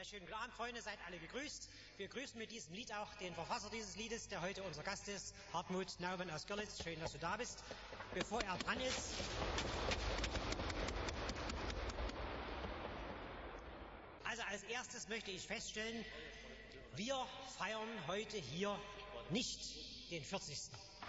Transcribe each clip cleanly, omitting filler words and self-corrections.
Schönen guten Abend, Freunde, seid alle gegrüßt. Wir grüßen mit diesem Lied auch den Verfasser dieses Liedes, der heute unser Gast ist, Hartmut Naumann aus Görlitz. Schön, dass du da bist. Bevor er dran ist, also als erstes möchte ich feststellen, wir feiern heute hier nicht den 40.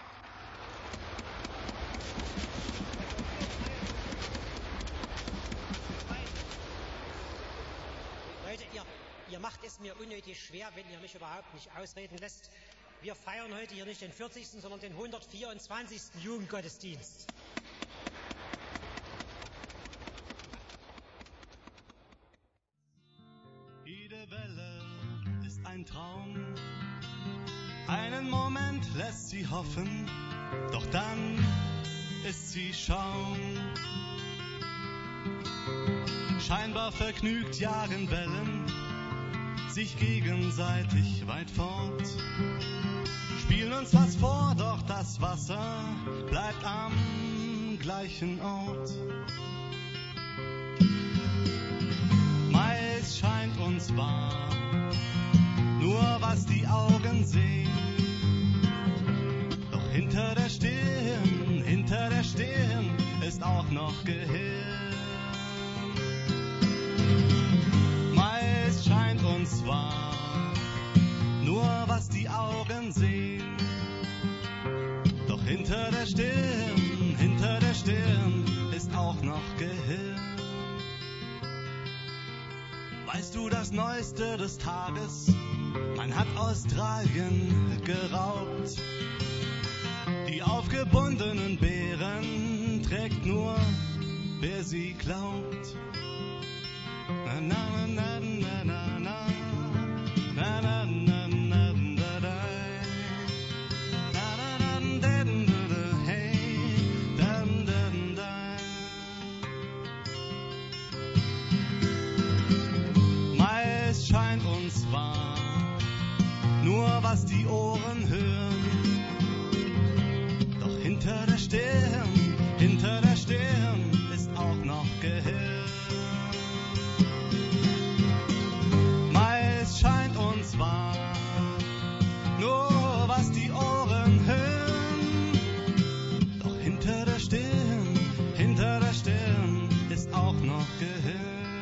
Leute, ihr macht es mir unnötig schwer, wenn ihr mich überhaupt nicht ausreden lässt. Wir feiern heute hier nicht den 40., sondern den 124. Jugendgottesdienst. Jede Welle ist ein Traum. Einen Moment lässt sie hoffen, doch dann ist sie Schaum. Scheinbar vergnügt jagen Wellen sich gegenseitig weit fort, spielen uns was vor, doch das Wasser bleibt am gleichen Ort. Meist scheint uns wahr nur, was die Augen sehen, doch hinter der Stirn ist auch noch Gehirn. Meist scheint uns wahr nur, was die Augen sehen, doch hinter der Stirn ist auch noch Gehirn. Weißt du das Neueste des Tages? Man hat Australien geraubt. Die aufgebundenen Bären trägt nur, wer sie glaubt. Na na na na na na na na na na na da hey dan dan da. Meist scheint uns wahr nur, was die Ohren hören, doch hinter der Stirn ist auch noch Gehirn. Meist scheint uns wahr nur, was die Ohren hören, doch hinter der Stirn ist auch noch Gehirn.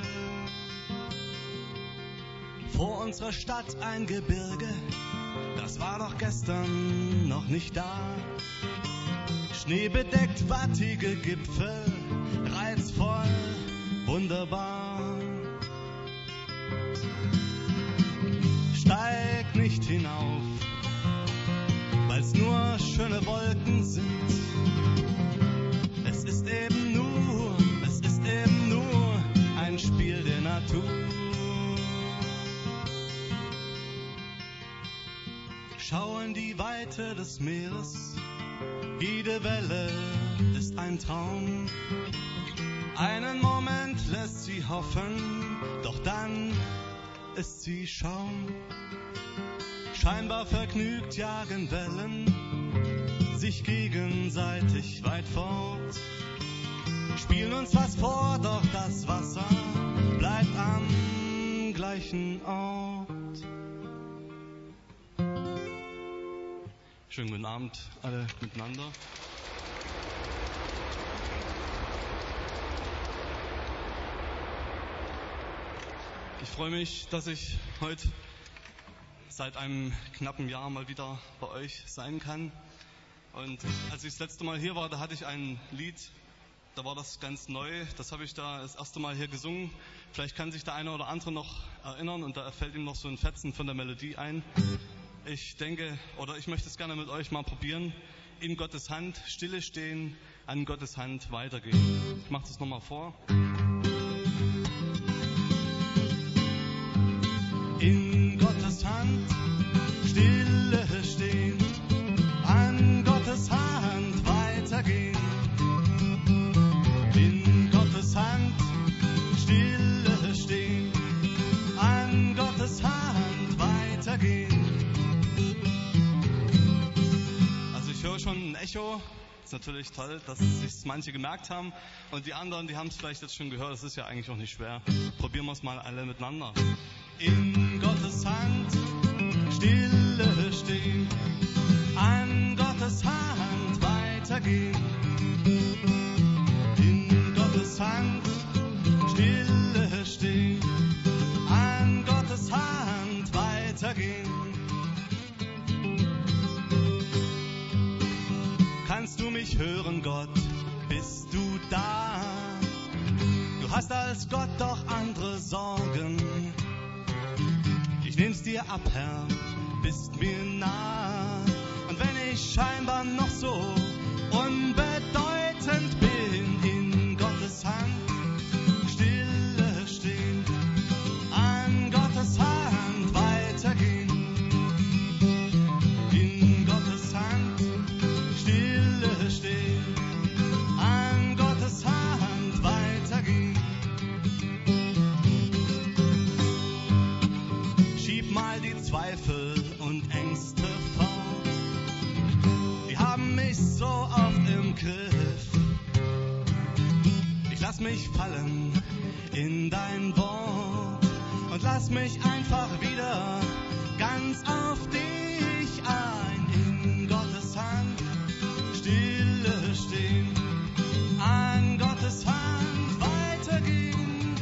Vor unserer Stadt ein Gebirge, das war doch gestern noch nicht da. Schneebedeckt wattige Gipfel, reizvoll, wunderbar. Steig nicht hinauf, weil's nur schöne Wolken sind. Es ist eben nur ein Spiel der Natur. Schau in die Weite des Meeres, jede Welle ist ein Traum. Einen Moment lässt sie hoffen, doch dann ist sie Schaum. Scheinbar vergnügt jagen Wellen sich gegenseitig weit fort, spielen uns was vor, doch das Wasser bleibt am gleichen Ort. Schönen guten Abend alle miteinander. Ich freue mich, dass ich heute seit einem knappen Jahr mal wieder bei euch sein kann. Und als ich das letzte Mal hier war, da hatte ich ein Lied, da war das ganz neu. Das habe ich da das erste Mal hier gesungen. Vielleicht kann sich der eine oder andere noch erinnern und da fällt ihm noch so ein Fetzen von der Melodie ein. Ich denke, oder ich möchte es gerne mit euch mal probieren. In Gottes Hand, stille stehen, an Gottes Hand weitergehen. Ich mache das nochmal vor. In Gottes Hand, stille stehen, an Gottes Hand weitergehen. In Gottes Hand, stille stehen, an Gottes Hand weitergehen. Also ich höre schon ein Echo. Ist natürlich toll, dass sich manche gemerkt haben und die anderen, die haben es vielleicht jetzt schon gehört. Das ist ja eigentlich auch nicht schwer. Probieren wir es mal alle miteinander. in Gottes Hand stille stehen, an Gottes Hand weitergehen, in Gottes Hand stille stehen, an Gottes Hand weitergehen. Kannst du mich hören, Gott? Bist du da? Du hast als Gott doch andere Sorgen. Ich nehm's dir ab, Herr, bist mir nah. Und wenn ich scheinbar noch so unbedeutend bin, in Gottes Hand stille stehen, an Gottes Hand weitergehen, in Gottes Hand stille stehen, an Gottes Hand weitergehen. Schieb mal die Zweifel und Ängste fort, die haben mich so oft im Griff. Ich lass mich fallen in dein Wort und lass mich einfach wieder ganz auf dich ein, in Gottes Hand stille stehen, an Gottes Hand weitergehen,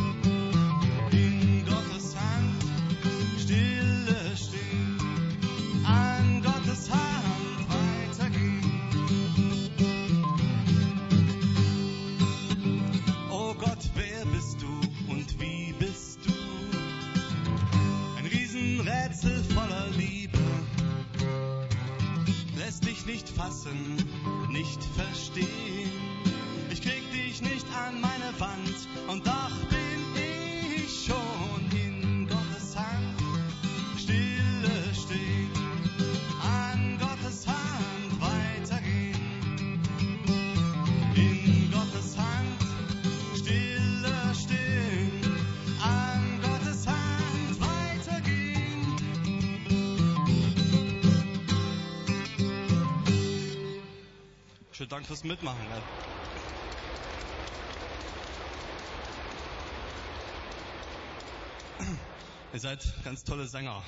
in Gottes Hand stille stehen, an Gottes Hand weitergehen. Oh Gott, wer bist du und wie bist du? Ein Riesenrätsel voller Liebe, lässt dich nicht fassen, nicht verstehen. Ich krieg dich nicht an meine Wand und doch bin ich schon in Gottes Hand stille stehen, an Gottes Hand weitergehen, in Gottes Hand stille stehen, an Gottes Hand weitergehen. Schönen Dank fürs Mitmachen. Ja. Ihr seid ganz tolle Sänger.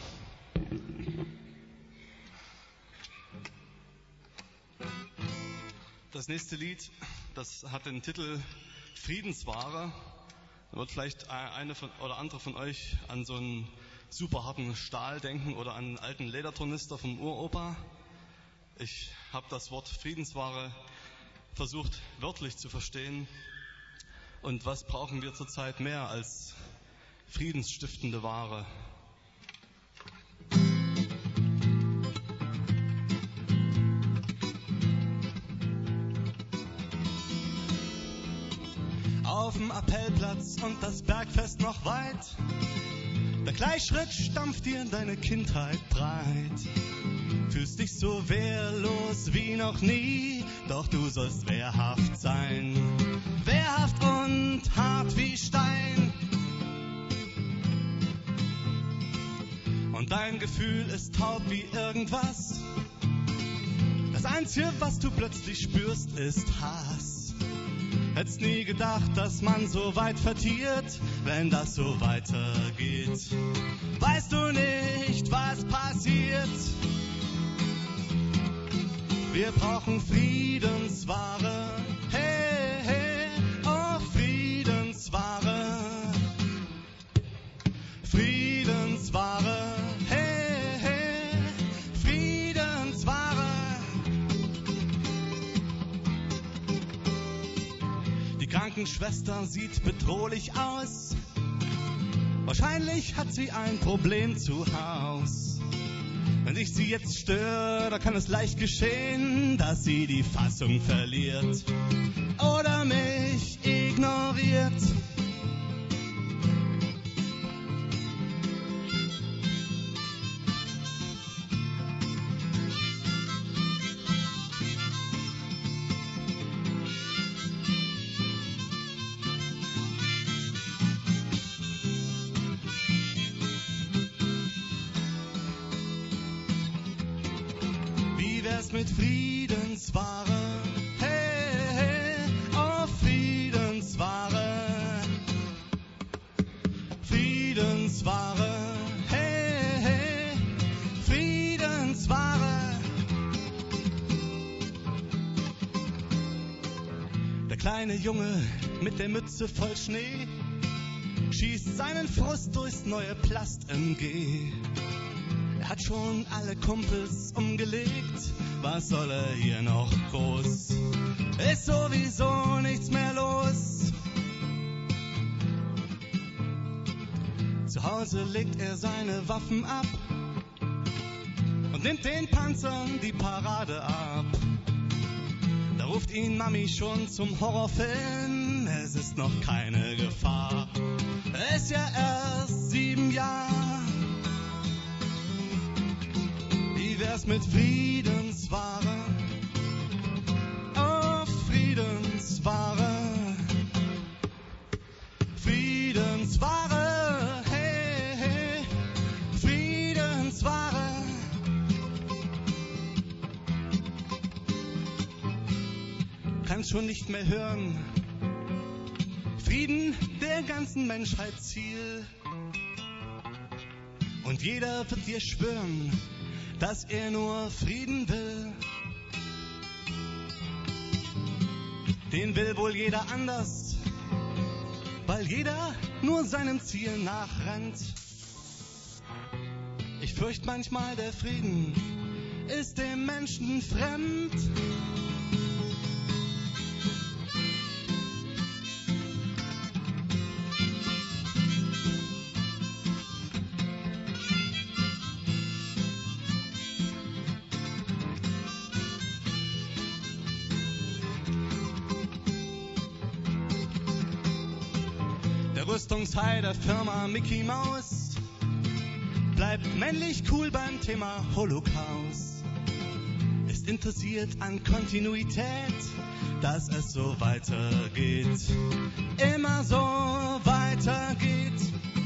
Das nächste Lied, das hat den Titel Friedensware. Da wird vielleicht eine oder andere von euch an so einen super harten Stahl denken oder an einen alten Ledertornister vom Uropa. Ich habe das Wort Friedensware versucht wörtlich zu verstehen. Und was brauchen wir zurzeit mehr als friedensstiftende Ware? Auf dem Appellplatz und das Bergfest noch weit, der Gleichschritt stampft dir in deine Kindheit breit. Fühlst dich so wehrlos wie noch nie, doch du sollst wehrhaft sein, wehrhaft und hart wie Stein. Und dein Gefühl ist taub wie irgendwas, das Einzige, was du plötzlich spürst, ist Hass. Hätt's nie gedacht, dass man so weit vertiert, wenn das so weitergeht. Weißt du nicht, was passiert? Wir brauchen Friedensware, hey, hey, oh Friedensware. Friedensware, hey, hey, Friedensware. Die Krankenschwester sieht bedrohlich aus, wahrscheinlich hat sie ein Problem zu Haus. Wenn ich sie jetzt störe, da kann es leicht geschehen, dass sie die Fassung verliert oder mich ignoriert. Mit Friedensware, hey, hey, oh Friedensware, Friedensware. Der kleine Junge mit der Mütze voll Schnee schießt seinen Frust durchs neue Plast-MG. Er hat schon alle Kumpels umgelegt, was soll er hier noch groß? Ist sowieso nichts mehr los. Zu Hause legt er seine Waffen ab und nimmt den Panzern die Parade ab. Da ruft ihn Mami schon zum Horrorfilm, es ist noch keine Gefahr. Er ist ja erst 7 Jahre. Wie wär's mit Friedensware? Oh, Friedensware. Friedensware, hey, hey, Friedensware. Kann's schon nicht mehr hören. Frieden der ganzen Menschheit Ziel. Und jeder wird dir schwören, dass er nur Frieden will. Den will wohl jeder anders, weil jeder nur seinem Ziel nachrennt. Ich fürchte manchmal, der Frieden ist dem Menschen fremd. Rüstungshai der Firma Mickey Mouse bleibt männlich cool beim Thema Holocaust. Ist interessiert an Kontinuität, dass es so weitergeht. Immer so weitergeht.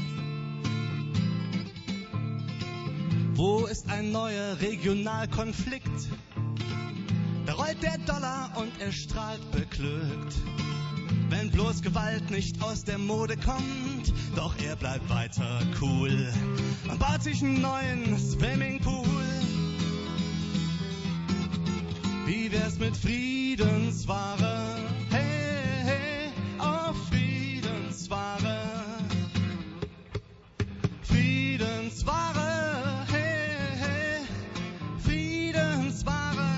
Wo ist ein neuer Regionalkonflikt? Da rollt der Dollar und er strahlt beglückt. Wenn bloß Gewalt nicht aus der Mode kommt, doch er bleibt weiter cool und baut sich einen neuen Swimmingpool. Wie wär's mit Friedensware? Hey, hey, oh Friedensware. Friedensware, hey, hey, Friedensware.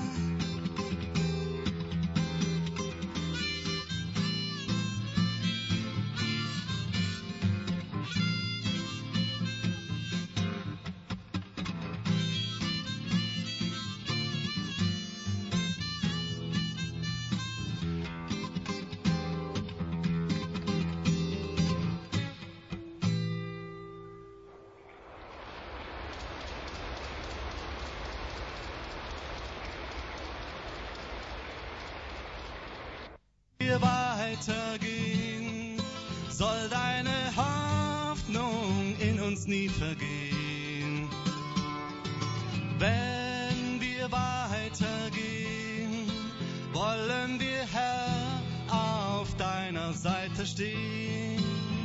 Weitergehen, soll deine Hoffnung in uns nie vergehen. Wenn wir weitergehen, wollen wir, Herr, auf deiner Seite stehen.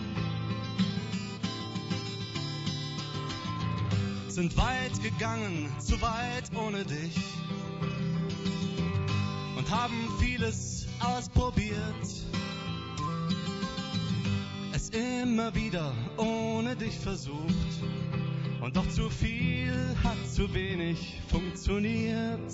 Sind weit gegangen, zu weit ohne dich und haben vieles ausprobiert, es immer wieder ohne dich versucht, und doch zu viel hat zu wenig funktioniert.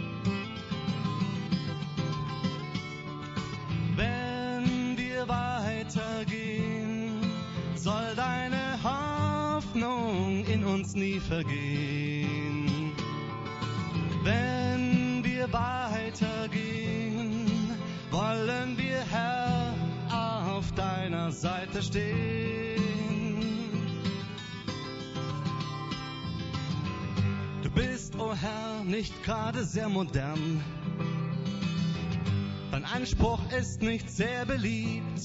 Wenn wir weitergehen, soll deine Hoffnung in uns nie vergehen. Wenn wir weitergehen, wollen wir, Herr, auf deiner Seite stehen. Du bist, o Herr, nicht gerade sehr modern. Dein Anspruch ist nicht sehr beliebt.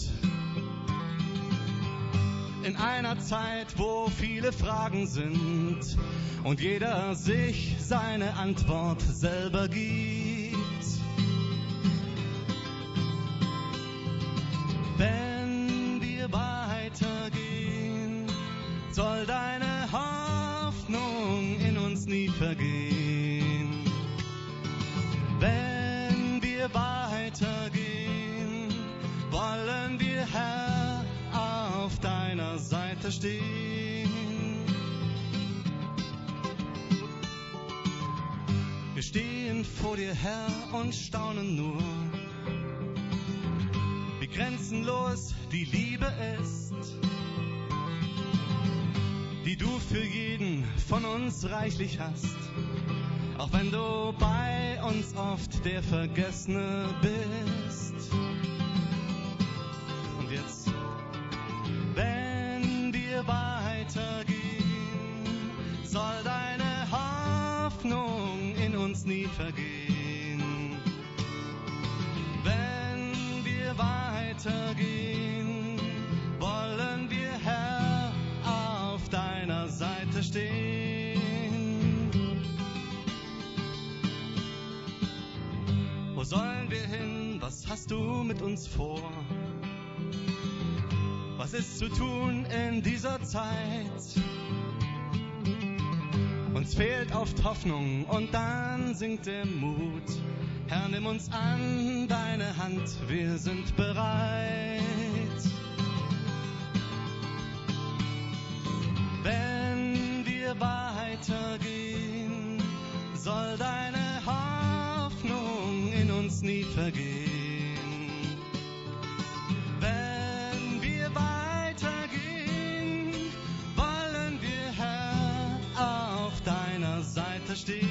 In einer Zeit, wo viele Fragen sind und jeder sich seine Antwort selber gibt. Wenn wir weitergehen, soll deine Hoffnung in uns nie vergehen. Wenn wir weitergehen, Seite stehen. Wir stehen vor dir, Herr, und staunen nur, wie grenzenlos die Liebe ist, die du für jeden von uns reichlich hast, auch wenn du bei uns oft der Vergessene bist. Und jetzt, wenn wir weitergehen, soll deine Hoffnung in uns nie vergehen. Wenn wir weitergehen, wollen wir, Herr, auf deiner Seite stehen. Wo sollen wir hin? Was hast du mit uns vor? Was ist zu tun in dieser Zeit? Uns fehlt oft Hoffnung und dann sinkt der Mut. Herr, nimm uns an deine Hand, wir sind bereit. Wenn wir weitergehen, soll deine Hoffnung in uns nie vergehen. Wenn wir weitergehen, wollen wir, Herr, auf deiner Seite stehen.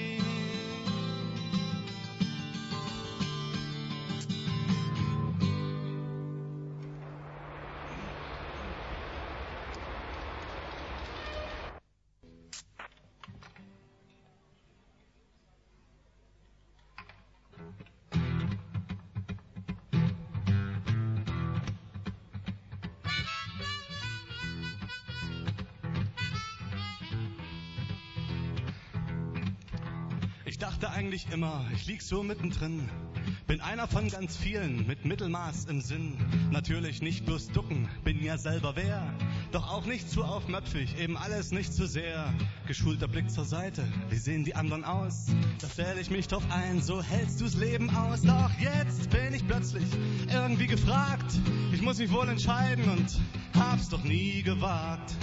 Ich dachte eigentlich immer, ich lieg so mittendrin. Bin einer von ganz vielen mit Mittelmaß im Sinn. Natürlich nicht bloß ducken, bin ja selber wer. Doch auch nicht zu aufmöpfig, eben alles nicht zu sehr. Geschulter Blick zur Seite, wie sehen die anderen aus? Da stell ich mich drauf ein, so hältst du's Leben aus. Doch jetzt bin ich plötzlich irgendwie gefragt. Ich muss mich wohl entscheiden und hab's doch nie gewagt.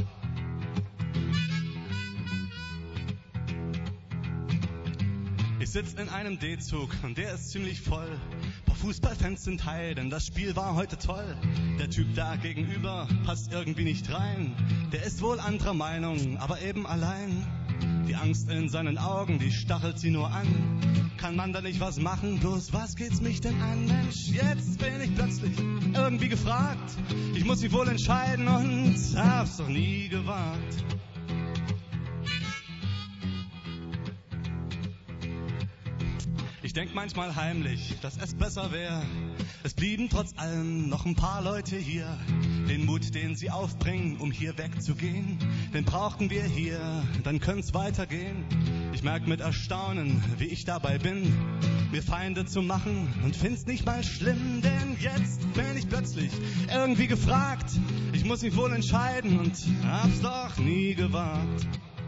Ich sitz in einem D-Zug und der ist ziemlich voll. Paar Fußballfans sind heil, denn das Spiel war heute toll. Der Typ da gegenüber passt irgendwie nicht rein. Der ist wohl anderer Meinung, aber eben allein. Die Angst in seinen Augen, die stachelt sie nur an. Kann man da nicht was machen, bloß was geht's mich denn an? Mensch, jetzt bin ich plötzlich irgendwie gefragt. Ich muss mich wohl entscheiden und hab's doch nie gewagt. Ich denk manchmal heimlich, dass es besser wäre. Es blieben trotz allem noch ein paar Leute hier. Den Mut, den sie aufbringen, um hier wegzugehen, den brauchten wir hier, dann können's weitergehen. Ich merk mit Erstaunen, wie ich dabei bin, mir Feinde zu machen und find's nicht mal schlimm. Denn jetzt bin ich plötzlich irgendwie gefragt. Ich muss mich wohl entscheiden und hab's doch nie gewagt.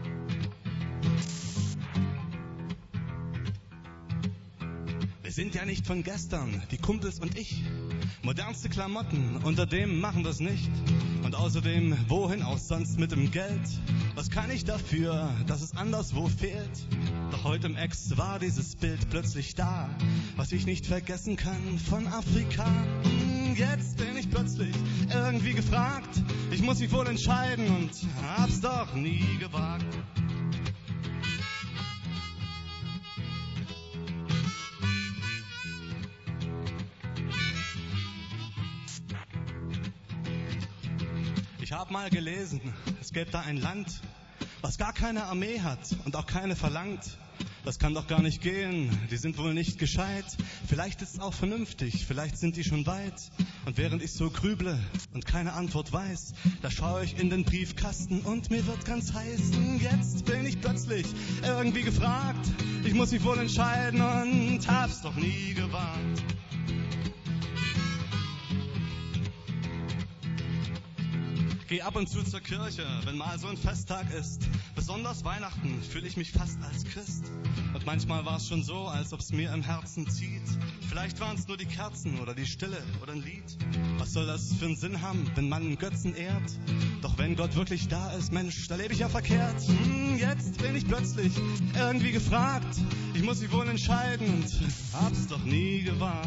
Wir sind ja nicht von gestern, die Kumpels und ich. Modernste Klamotten, unter dem machen wir's nicht. Und außerdem, wohin auch sonst mit dem Geld? Was kann ich dafür, dass es anderswo fehlt? Doch heute im Ex war dieses Bild plötzlich da, was ich nicht vergessen kann von Afrika. Jetzt bin ich plötzlich irgendwie gefragt. Ich muss mich wohl entscheiden und hab's doch nie gewagt. Ich hab mal gelesen, es gäbe da ein Land, was gar keine Armee hat und auch keine verlangt. Das kann doch gar nicht gehen, die sind wohl nicht gescheit. Vielleicht ist es auch vernünftig, vielleicht sind die schon weit. Und während ich so grüble und keine Antwort weiß, da schaue ich in den Briefkasten und mir wird ganz heiß. Jetzt bin ich plötzlich irgendwie gefragt. Ich muss mich wohl entscheiden und hab's doch nie gewagt. Geh ab und zu zur Kirche, wenn mal so ein Festtag ist. Besonders Weihnachten fühle ich mich fast als Christ. Und Doch manchmal war es schon so, als ob es mir im Herzen zieht. Vielleicht waren es nur die Kerzen oder die Stille oder ein Lied. Was soll das für einen Sinn haben, wenn man einen Götzen ehrt? Doch wenn Gott wirklich da ist, Mensch, da lebe ich ja verkehrt. Jetzt bin ich plötzlich irgendwie gefragt. Ich muss mich wohl entscheiden und hab's doch nie gewagt.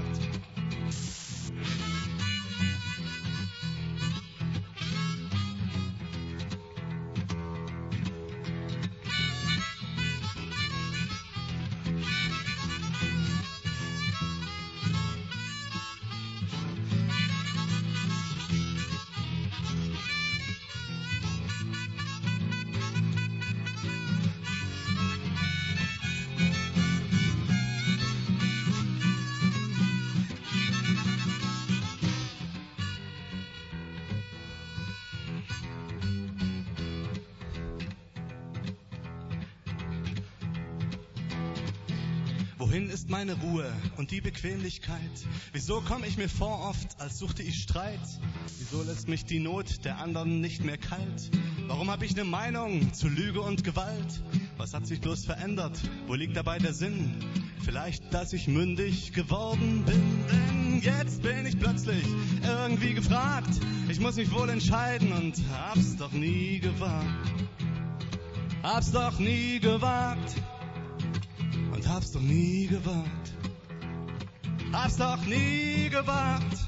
Wohin ist meine Ruhe und die Bequemlichkeit? Wieso komme ich mir vor oft, als suchte ich Streit? Wieso lässt mich die Not der anderen nicht mehr kalt? Warum habe ich eine Meinung zu Lüge und Gewalt? Was hat sich bloß verändert? Wo liegt dabei der Sinn? Vielleicht, dass ich mündig geworden bin. Denn jetzt bin ich plötzlich irgendwie gefragt. Ich muss mich wohl entscheiden und hab's doch nie gewagt. Hab's doch nie gewagt. Und hab's doch nie gewagt. Hab's doch nie gewagt.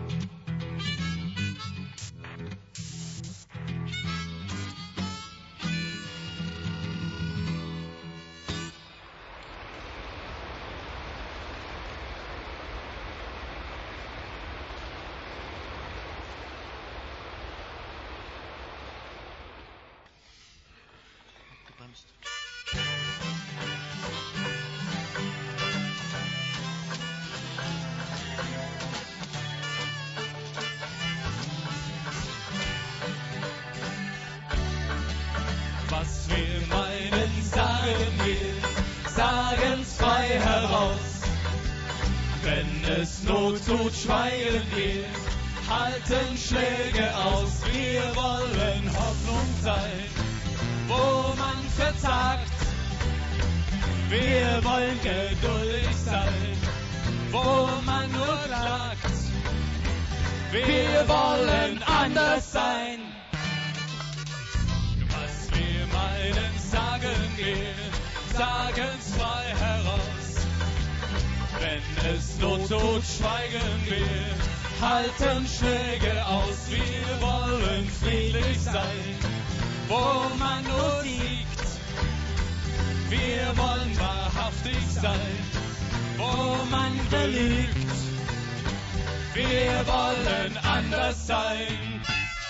Was wir meinen, sagen wir, sagen's frei heraus. Wenn es Not tut, schweigen wir, halten Schläge aus. Wir wollen Hoffnung sein, wo man verzagt. Wir wollen geduldig sein, wo man nur klagt. Wir wollen anders sein. Sagen wir, sagen's frei heraus. Wenn es Not tut, schweigen wir, halten Schläge aus. Wir wollen friedlich sein, wo man nur siegt. Wir wollen wahrhaftig sein, wo man belügt. Wir wollen anders sein.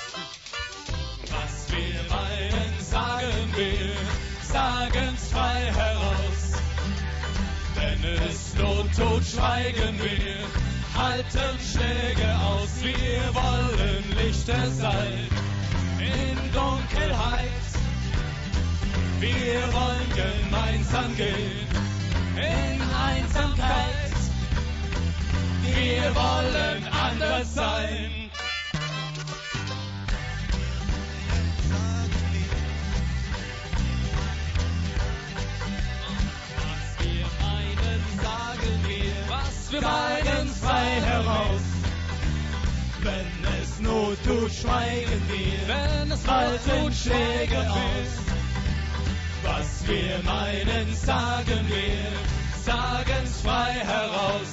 Was wir meinen, sagen wir, sagen's frei heraus. Wenn es Not tut, schweigen wir, halten Schläge aus. Wir wollen Lichter sein in Dunkelheit. Wir wollen gemeinsam gehen in Einsamkeit. Wir wollen anders sein. Wir meinen frei heraus. Wenn es Not tut, schweigen wir, wenn es halten Schläge aus. Was wir meinen, sagen wir, sagen's frei heraus.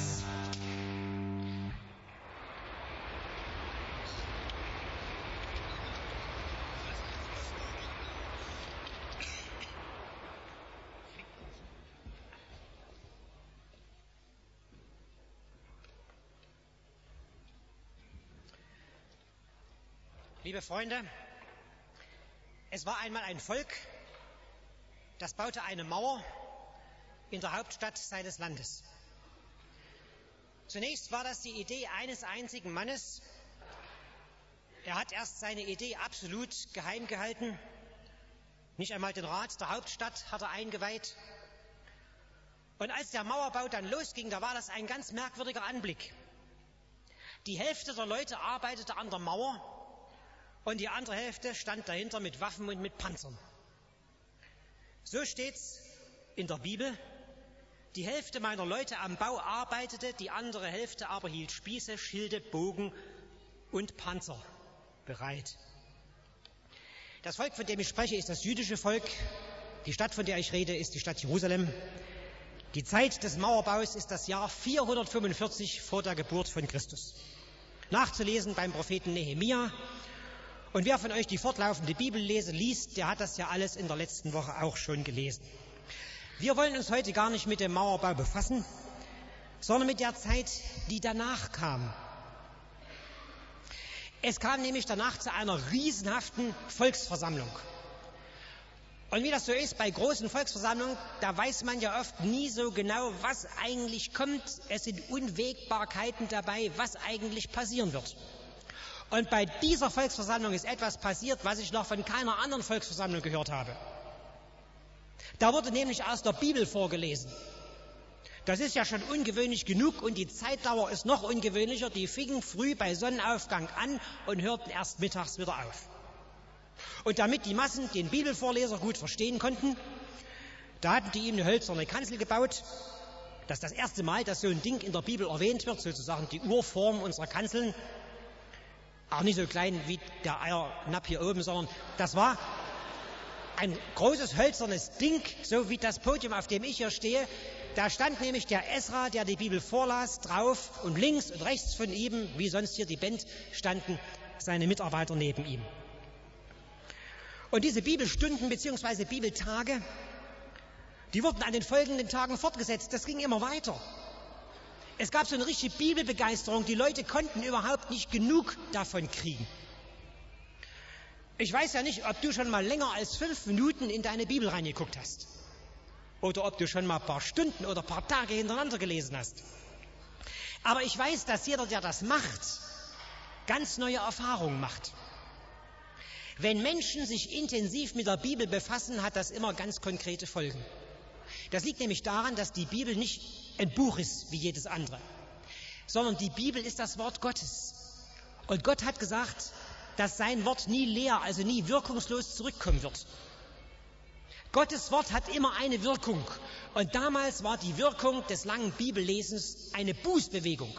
Liebe Freunde, es war einmal ein Volk, das baute eine Mauer in der Hauptstadt seines Landes. Zunächst war das die Idee eines einzigen Mannes. Er hat erst seine Idee absolut geheim gehalten. Nicht einmal den Rat der Hauptstadt hat er eingeweiht. Und als der Mauerbau dann losging, da war das ein ganz merkwürdiger Anblick. Die Hälfte der Leute arbeitete an der Mauer und die andere Hälfte stand dahinter mit Waffen und mit Panzern. So steht's in der Bibel Die Hälfte meiner Leute am Bau arbeitete, die andere Hälfte aber hielt Spieße, Schilde, Bogen und Panzer bereit. Das Volk, von dem ich spreche, ist das jüdische Volk. Die Stadt, von der ich rede, ist die Stadt Jerusalem. Die Zeit des Mauerbaus ist das Jahr 445 vor der Geburt von Christus. Nachzulesen beim Propheten Nehemia. Und wer von euch die fortlaufende Bibellese liest, der hat das ja alles in der letzten Woche auch schon gelesen. Wir wollen uns heute gar nicht mit dem Mauerbau befassen, sondern mit der Zeit, die danach kam. Es kam nämlich danach zu einer riesenhaften Volksversammlung. Und wie das so ist bei großen Volksversammlungen, da weiß man ja oft nie so genau, was eigentlich kommt. Es sind Unwägbarkeiten dabei, was eigentlich passieren wird. Und bei dieser Volksversammlung ist etwas passiert, was ich noch von keiner anderen Volksversammlung gehört habe. Da wurde nämlich aus der Bibel vorgelesen. Das ist ja schon ungewöhnlich genug und die Zeitdauer ist noch ungewöhnlicher. Die fingen früh bei Sonnenaufgang an und hörten erst mittags wieder auf. Und damit die Massen den Bibelvorleser gut verstehen konnten, da hatten die ihm eine hölzerne Kanzel gebaut. Das ist das erste Mal, dass so ein Ding in der Bibel erwähnt wird, sozusagen die Urform unserer Kanzeln. Auch nicht so klein wie der Eiernapf hier oben, sondern das war ein großes hölzernes Ding, so wie das Podium, auf dem ich hier stehe. Da stand nämlich der Esra, der die Bibel vorlas, drauf und links und rechts von ihm, wie sonst hier die Band, standen seine Mitarbeiter neben ihm. Und diese Bibelstunden bzw. Bibeltage, die wurden an den folgenden Tagen fortgesetzt. Das ging immer weiter. Es gab so eine richtige Bibelbegeisterung. Die Leute konnten überhaupt nicht genug davon kriegen. Ich weiß ja nicht, ob du schon mal länger als 5 Minuten in deine Bibel reingeguckt hast. Oder ob du schon mal ein paar Stunden oder ein paar Tage hintereinander gelesen hast. Aber ich weiß, dass jeder, der das macht, ganz neue Erfahrungen macht. Wenn Menschen sich intensiv mit der Bibel befassen, hat das immer ganz konkrete Folgen. Das liegt nämlich daran, dass die Bibel nicht ein Buch ist wie jedes andere, sondern die Bibel ist das Wort Gottes. Und Gott hat gesagt, dass sein Wort nie leer, also nie wirkungslos zurückkommen wird. Gottes Wort hat immer eine Wirkung. Und damals war die Wirkung des langen Bibellesens eine Bußbewegung.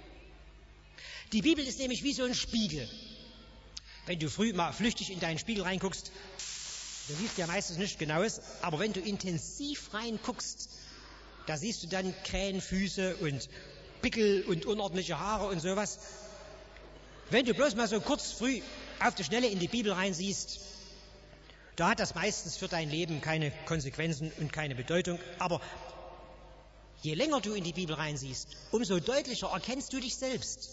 Die Bibel ist nämlich wie so ein Spiegel. Wenn du früh mal flüchtig in deinen Spiegel reinguckst, du siehst ja meistens nichts Genaues, aber wenn du intensiv reinguckst, da siehst du dann Krähenfüße und Pickel und unordentliche Haare und sowas. Wenn du bloß mal so kurz früh auf die Schnelle in die Bibel reinsiehst, da hat das meistens für dein Leben keine Konsequenzen und keine Bedeutung. Aber je länger du in die Bibel reinsiehst, umso deutlicher erkennst du dich selbst.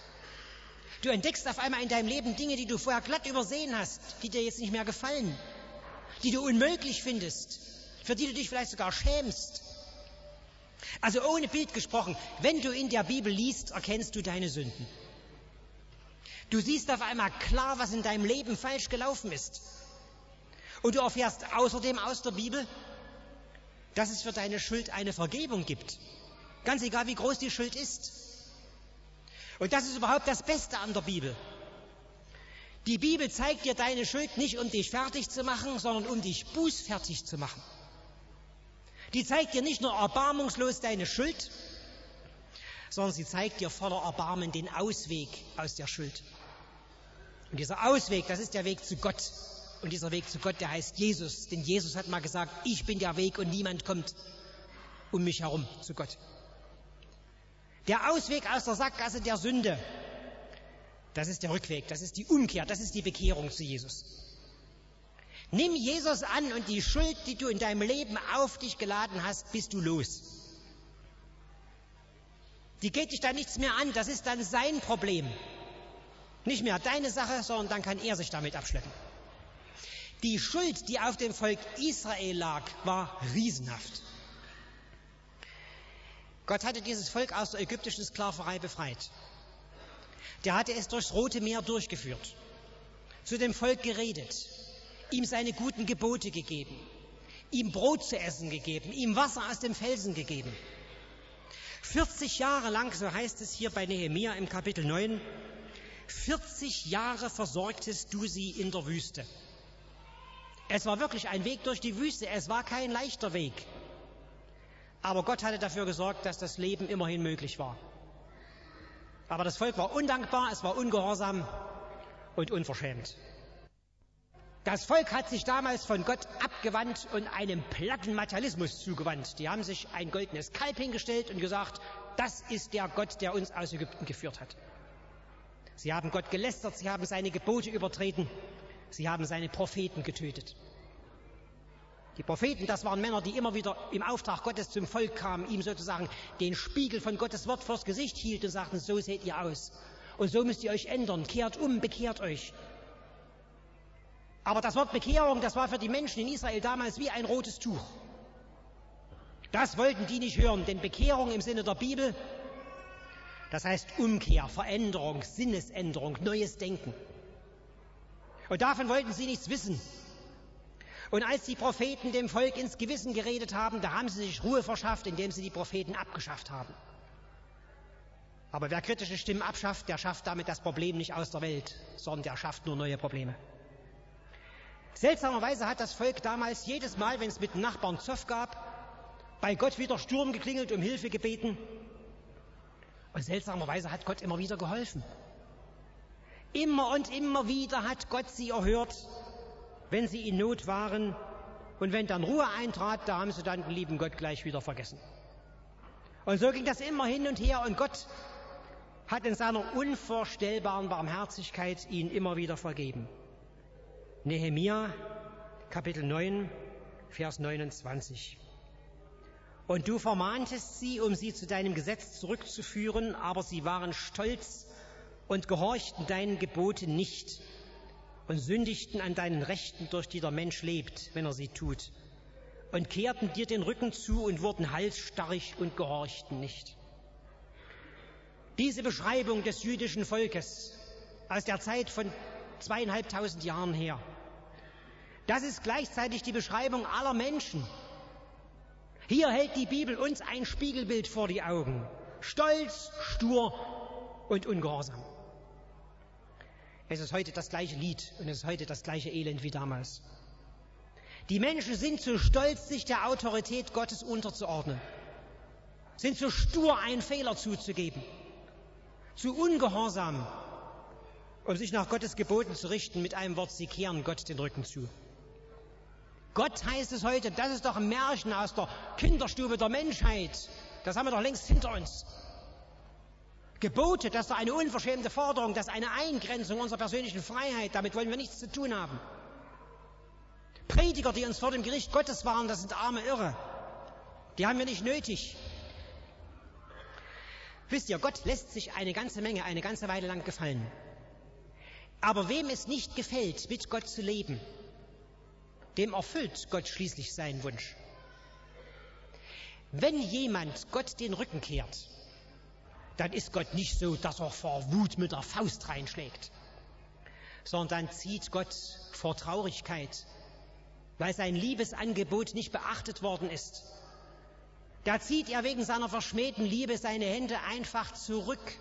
Du entdeckst auf einmal in deinem Leben Dinge, die du vorher glatt übersehen hast, die dir jetzt nicht mehr gefallen, die du unmöglich findest, für die du dich vielleicht sogar schämst. Also ohne Bild gesprochen, wenn du in der Bibel liest, erkennst du deine Sünden. Du siehst auf einmal klar, was in deinem Leben falsch gelaufen ist. Und du erfährst außerdem aus der Bibel, dass es für deine Schuld eine Vergebung gibt. Ganz egal, wie groß die Schuld ist. Und das ist überhaupt das Beste an der Bibel. Die Bibel zeigt dir deine Schuld nicht, um dich fertig zu machen, sondern um dich bußfertig zu machen. Die zeigt dir nicht nur erbarmungslos deine Schuld, sondern sie zeigt dir voller Erbarmen den Ausweg aus der Schuld. Und dieser Ausweg, das ist der Weg zu Gott. Und dieser Weg zu Gott, der heißt Jesus. Denn Jesus hat mal gesagt, ich bin der Weg und niemand kommt um mich herum zu Gott. Der Ausweg aus der Sackgasse der Sünde, das ist der Rückweg, das ist die Umkehr, das ist die Bekehrung zu Jesus. Nimm Jesus an und die Schuld, die du in deinem Leben auf dich geladen hast, bist du los. Die geht dich dann nichts mehr an, das ist dann sein Problem. Nicht mehr deine Sache, sondern dann kann er sich damit abschleppen. Die Schuld, die auf dem Volk Israel lag, war riesenhaft. Gott hatte dieses Volk aus der ägyptischen Sklaverei befreit. Der hatte es durchs Rote Meer durchgeführt, zu dem Volk geredet, ihm seine guten Gebote gegeben, ihm Brot zu essen gegeben, ihm Wasser aus dem Felsen gegeben. 40 Jahre lang, so heißt es hier bei Nehemia im Kapitel 9, 40 Jahre versorgtest du sie in der Wüste. Es war wirklich ein Weg durch die Wüste, es war kein leichter Weg. Aber Gott hatte dafür gesorgt, dass das Leben immerhin möglich war. Aber das Volk war undankbar, es war ungehorsam und unverschämt. Das Volk hat sich damals von Gott abgewandt und einem platten Materialismus zugewandt. Die haben sich ein goldenes Kalb hingestellt und gesagt, das ist der Gott, der uns aus Ägypten geführt hat. Sie haben Gott gelästert, sie haben seine Gebote übertreten, sie haben seine Propheten getötet. Die Propheten, das waren Männer, die immer wieder im Auftrag Gottes zum Volk kamen, ihm sozusagen den Spiegel von Gottes Wort vors Gesicht hielten und sagten, so seht ihr aus. Und so müsst ihr euch ändern, kehrt um, bekehrt euch. Aber das Wort Bekehrung, das war für die Menschen in Israel damals wie ein rotes Tuch. Das wollten die nicht hören, denn Bekehrung im Sinne der Bibel, das heißt Umkehr, Veränderung, Sinnesänderung, neues Denken. Und davon wollten sie nichts wissen. Und als die Propheten dem Volk ins Gewissen geredet haben, da haben sie sich Ruhe verschafft, indem sie die Propheten abgeschafft haben. Aber wer kritische Stimmen abschafft, der schafft damit das Problem nicht aus der Welt, sondern der schafft nur neue Probleme. Seltsamerweise hat das Volk damals jedes Mal, wenn es mit dem Nachbarn Zoff gab, bei Gott wieder Sturm geklingelt, um Hilfe gebeten. Und seltsamerweise hat Gott immer wieder geholfen. Immer und immer wieder hat Gott sie erhört, wenn sie in Not waren. Und wenn dann Ruhe eintrat, da haben sie dann den lieben Gott gleich wieder vergessen. Und so ging das immer hin und her. Und Gott hat in seiner unvorstellbaren Barmherzigkeit ihnen immer wieder vergeben. Nehemia, Kapitel 9, Vers 29. Und du vermahntest sie, um sie zu deinem Gesetz zurückzuführen, aber sie waren stolz und gehorchten deinen Geboten nicht und sündigten an deinen Rechten, durch die der Mensch lebt, wenn er sie tut, und kehrten dir den Rücken zu und wurden halsstarrig und gehorchten nicht. Diese Beschreibung des jüdischen Volkes aus der Zeit von 2500 Jahren her, das ist gleichzeitig die Beschreibung aller Menschen. Hier hält die Bibel uns ein Spiegelbild vor die Augen. Stolz, stur und ungehorsam. Es ist heute das gleiche Lied und es ist heute das gleiche Elend wie damals. Die Menschen sind zu stolz, sich der Autorität Gottes unterzuordnen, sind zu stur, einen Fehler zuzugeben, zu ungehorsam, um sich nach Gottes Geboten zu richten. Mit einem Wort, sie kehren Gott den Rücken zu. Gott heißt es heute, das ist doch ein Märchen aus der Kinderstube der Menschheit. Das haben wir doch längst hinter uns. Gebote, das ist doch eine unverschämte Forderung, das ist eine Eingrenzung unserer persönlichen Freiheit. Damit wollen wir nichts zu tun haben. Prediger, die uns vor dem Gericht Gottes waren, das sind arme Irre. Die haben wir nicht nötig. Wisst ihr, Gott lässt sich eine ganze Menge, eine ganze Weile lang gefallen. Aber wem es nicht gefällt, mit Gott zu leben, dem erfüllt Gott schließlich seinen Wunsch. Wenn jemand Gott den Rücken kehrt, dann ist Gott nicht so, dass er vor Wut mit der Faust reinschlägt, sondern dann zieht Gott vor Traurigkeit, weil sein Liebesangebot nicht beachtet worden ist. Da zieht er wegen seiner verschmähten Liebe seine Hände einfach zurück.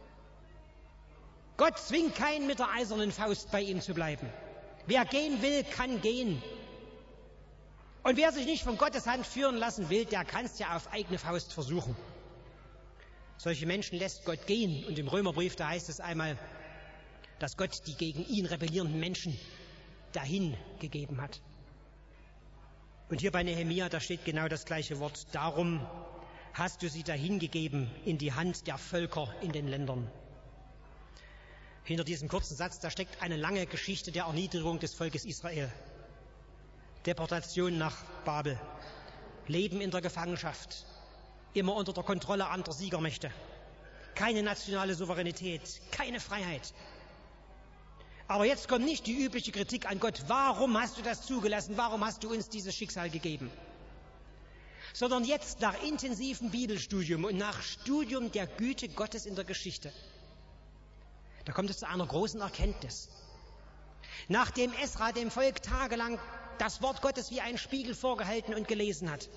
Gott zwingt keinen mit der eisernen Faust bei ihm zu bleiben. Wer gehen will, kann gehen. Und wer sich nicht von Gottes Hand führen lassen will, der kann es ja auf eigene Faust versuchen. Solche Menschen lässt Gott gehen. Und im Römerbrief, da heißt es einmal, dass Gott die gegen ihn rebellierenden Menschen dahin gegeben hat. Und hier bei Nehemia, da steht genau das gleiche Wort. Darum hast du sie dahingegeben in die Hand der Völker in den Ländern. Hinter diesem kurzen Satz, da steckt eine lange Geschichte der Erniedrigung des Volkes Israel. Deportation nach Babel, Leben in der Gefangenschaft, immer unter der Kontrolle anderer Siegermächte, keine nationale Souveränität, keine Freiheit. Aber jetzt kommt nicht die übliche Kritik an Gott, warum hast du das zugelassen, warum hast du uns dieses Schicksal gegeben? Sondern jetzt nach intensivem Bibelstudium und nach Studium der Güte Gottes in der Geschichte, da kommt es zu einer großen Erkenntnis. Nachdem Esra dem Volk tagelang das Wort Gottes wie ein Spiegel vorgehalten und gelesen hat,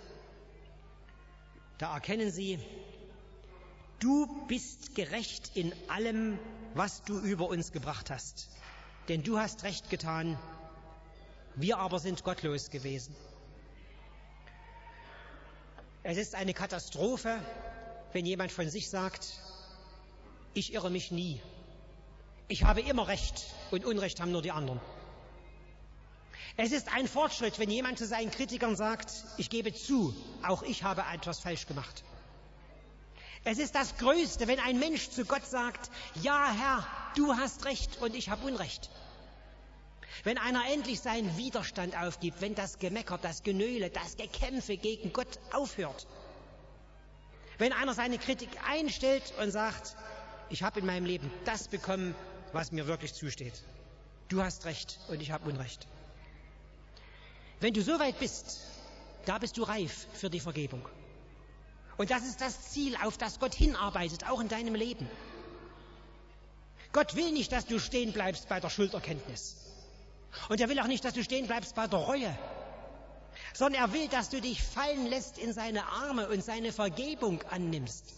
da erkennen sie, du bist gerecht in allem, was du über uns gebracht hast. Denn du hast Recht getan, wir aber sind gottlos gewesen. Es ist eine Katastrophe, wenn jemand von sich sagt, ich irre mich nie. Ich habe immer Recht und Unrecht haben nur die anderen. Es ist ein Fortschritt, wenn jemand zu seinen Kritikern sagt, ich gebe zu, auch ich habe etwas falsch gemacht. Es ist das Größte, wenn ein Mensch zu Gott sagt, ja Herr, du hast Recht und ich habe Unrecht. Wenn einer endlich seinen Widerstand aufgibt, wenn das Gemecker, das Genöle, das Gekämpfe gegen Gott aufhört. Wenn einer seine Kritik einstellt und sagt, ich habe in meinem Leben das bekommen, was mir wirklich zusteht. Du hast Recht und ich habe Unrecht. Wenn du so weit bist, da bist du reif für die Vergebung. Und das ist das Ziel, auf das Gott hinarbeitet, auch in deinem Leben. Gott will nicht, dass du stehen bleibst bei der Schulderkenntnis. Und er will auch nicht, dass du stehen bleibst bei der Reue. Sondern er will, dass du dich fallen lässt in seine Arme und seine Vergebung annimmst.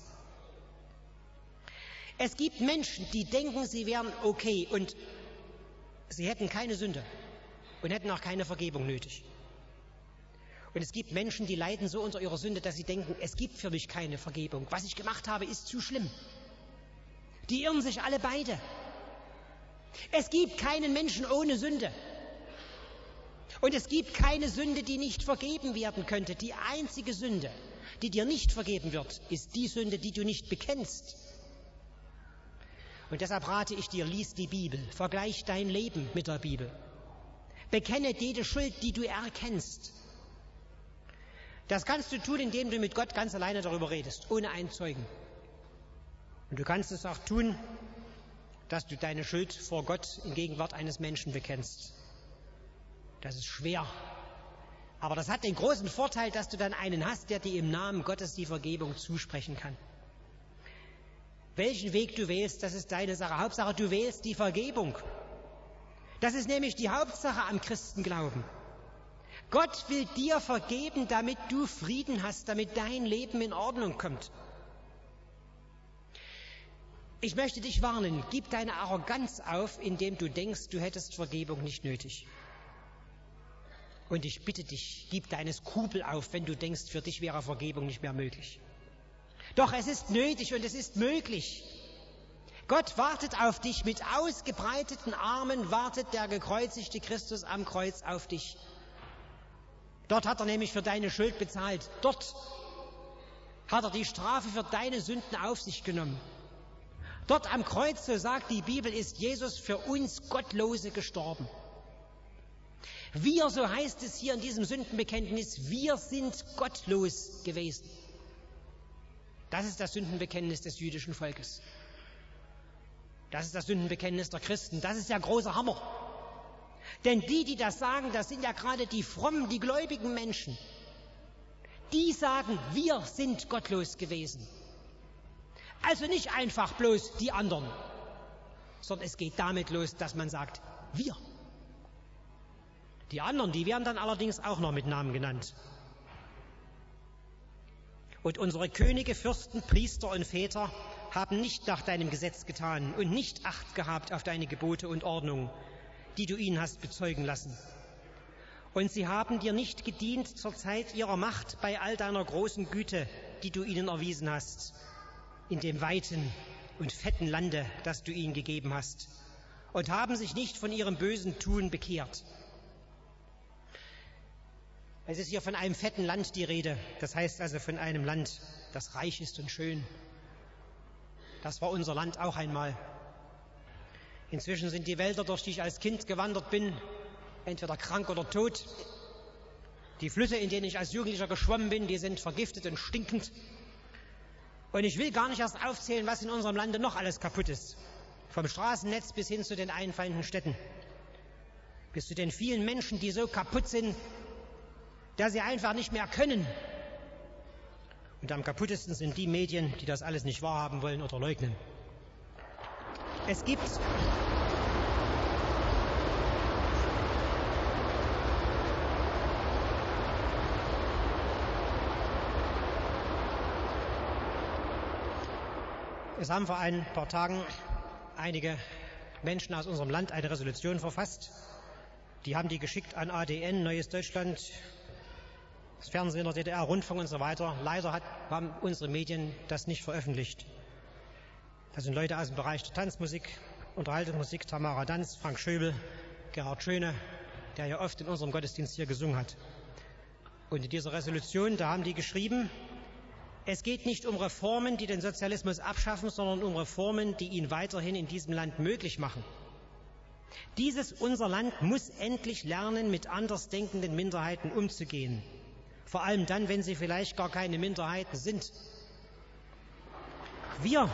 Es gibt Menschen, die denken, sie wären okay und sie hätten keine Sünde und hätten auch keine Vergebung nötig. Und es gibt Menschen, die leiden so unter ihrer Sünde, dass sie denken, es gibt für mich keine Vergebung. Was ich gemacht habe, ist zu schlimm. Die irren sich alle beide. Es gibt keinen Menschen ohne Sünde. Und es gibt keine Sünde, die nicht vergeben werden könnte. Die einzige Sünde, die dir nicht vergeben wird, ist die Sünde, die du nicht bekennst. Und deshalb rate ich dir, lies die Bibel, vergleich dein Leben mit der Bibel. Bekenne jede Schuld, die du erkennst. Das kannst du tun, indem du mit Gott ganz alleine darüber redest, ohne einen Zeugen. Und du kannst es auch tun, dass du deine Schuld vor Gott in Gegenwart eines Menschen bekennst. Das ist schwer. Aber das hat den großen Vorteil, dass du dann einen hast, der dir im Namen Gottes die Vergebung zusprechen kann. Welchen Weg du wählst, das ist deine Sache. Hauptsache, du wählst die Vergebung. Das ist nämlich die Hauptsache am Christenglauben. Gott will dir vergeben, damit du Frieden hast, damit dein Leben in Ordnung kommt. Ich möchte dich warnen, gib deine Arroganz auf, indem du denkst, du hättest Vergebung nicht nötig. Und ich bitte dich, gib deine Skrupel auf, wenn du denkst, für dich wäre Vergebung nicht mehr möglich. Doch es ist nötig und es ist möglich. Gott wartet auf dich, mit ausgebreiteten Armen wartet der gekreuzigte Christus am Kreuz auf dich. Dort hat er nämlich für deine Schuld bezahlt. Dort hat er die Strafe für deine Sünden auf sich genommen. Dort am Kreuz, so sagt die Bibel, ist Jesus für uns Gottlose gestorben. Wir, so heißt es hier in diesem Sündenbekenntnis, wir sind gottlos gewesen. Das ist das Sündenbekenntnis des jüdischen Volkes. Das ist das Sündenbekenntnis der Christen. Das ist der große Hammer. Denn die das sagen, das sind ja gerade die frommen, die gläubigen Menschen. Die sagen, wir sind gottlos gewesen. Also nicht einfach bloß die anderen, sondern es geht damit los, dass man sagt, wir. Die anderen, die werden dann allerdings auch noch mit Namen genannt. Und unsere Könige, Fürsten, Priester und Väter haben nicht nach deinem Gesetz getan und nicht Acht gehabt auf deine Gebote und Ordnungen, die du ihnen hast bezeugen lassen. Und sie haben dir nicht gedient zur Zeit ihrer Macht bei all deiner großen Güte, die du ihnen erwiesen hast, in dem weiten und fetten Lande, das du ihnen gegeben hast, und haben sich nicht von ihrem bösen Tun bekehrt. Es ist hier von einem fetten Land die Rede, das heißt also von einem Land, das reich ist und schön. Das war unser Land auch einmal. Inzwischen sind die Wälder, durch die ich als Kind gewandert bin, entweder krank oder tot. Die Flüsse, in denen ich als Jugendlicher geschwommen bin, die sind vergiftet und stinkend. Und ich will gar nicht erst aufzählen, was in unserem Lande noch alles kaputt ist. Vom Straßennetz bis hin zu den einfallenden Städten. Bis zu den vielen Menschen, die so kaputt sind, dass sie einfach nicht mehr können. Und am kaputtesten sind die Medien, die das alles nicht wahrhaben wollen oder leugnen. Es gibt Es haben vor ein paar Tagen einige Menschen aus unserem Land eine Resolution verfasst. Die haben die geschickt an ADN, Neues Deutschland, das Fernsehen in der DDR, Rundfunk und so weiter. Leider haben unsere Medien das nicht veröffentlicht. Das sind Leute aus dem Bereich der Tanzmusik, Unterhaltungsmusik, Tamara Danz, Frank Schöbel, Gerhard Schöne, der ja oft in unserem Gottesdienst hier gesungen hat. Und in dieser Resolution, da haben die geschrieben, es geht nicht um Reformen, die den Sozialismus abschaffen, sondern um Reformen, die ihn weiterhin in diesem Land möglich machen. Unser Land muss endlich lernen, mit andersdenkenden Minderheiten umzugehen. Vor allem dann, wenn sie vielleicht gar keine Minderheiten sind. Wir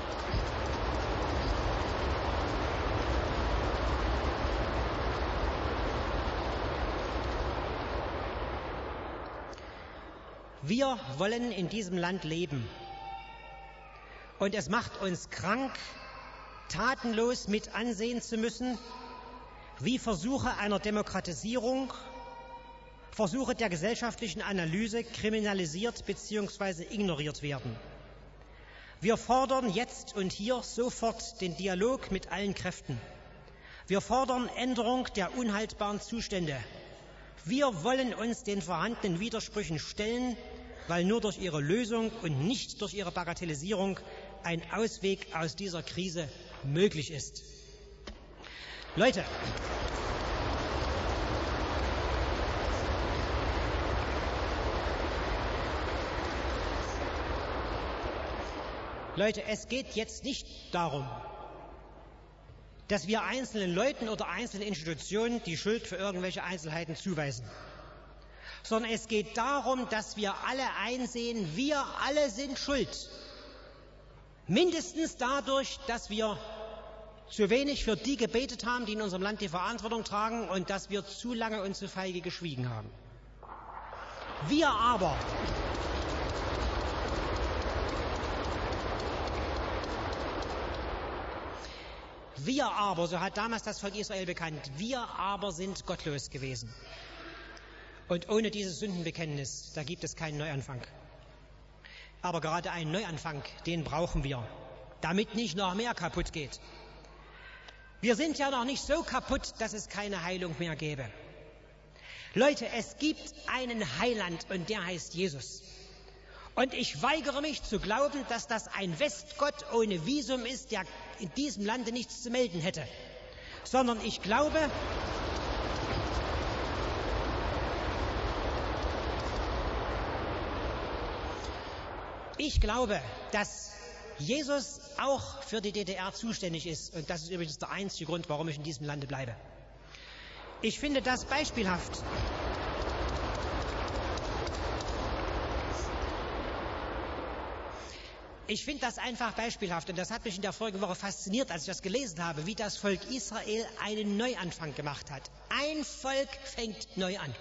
wollen in diesem Land leben. Und es macht uns krank, tatenlos mit ansehen zu müssen, wie Versuche einer Demokratisierung, Versuche der gesellschaftlichen Analyse kriminalisiert bzw. ignoriert werden. Wir fordern jetzt und hier sofort den Dialog mit allen Kräften. Wir fordern Änderung der unhaltbaren Zustände. Wir wollen uns den vorhandenen Widersprüchen stellen, weil nur durch ihre Lösung und nicht durch ihre Bagatellisierung ein Ausweg aus dieser Krise möglich ist. Leute, es geht jetzt nicht darum, dass wir einzelnen Leuten oder einzelnen Institutionen die Schuld für irgendwelche Einzelheiten zuweisen, sondern es geht darum, dass wir alle einsehen, wir alle sind schuld. Mindestens dadurch, dass wir zu wenig für die gebetet haben, die in unserem Land die Verantwortung tragen, und dass wir zu lange und zu feige geschwiegen haben. Wir aber so hat damals das Volk Israel bekannt, wir aber sind gottlos gewesen. Und ohne dieses Sündenbekenntnis, da gibt es keinen Neuanfang. Aber gerade einen Neuanfang, den brauchen wir, damit nicht noch mehr kaputt geht. Wir sind ja noch nicht so kaputt, dass es keine Heilung mehr gäbe. Leute, es gibt einen Heiland und der heißt Jesus. Und ich weigere mich zu glauben, dass das ein Westgott ohne Visum ist, der in diesem Lande nichts zu melden hätte. Sondern ich glaube, dass Jesus auch für die DDR zuständig ist. Und das ist übrigens der einzige Grund, warum ich in diesem Lande bleibe. Ich finde das beispielhaft. Ich finde das einfach beispielhaft, und das hat mich in der vorigen Woche fasziniert, als ich das gelesen habe, wie das Volk Israel einen Neuanfang gemacht hat. Ein Volk fängt neu an.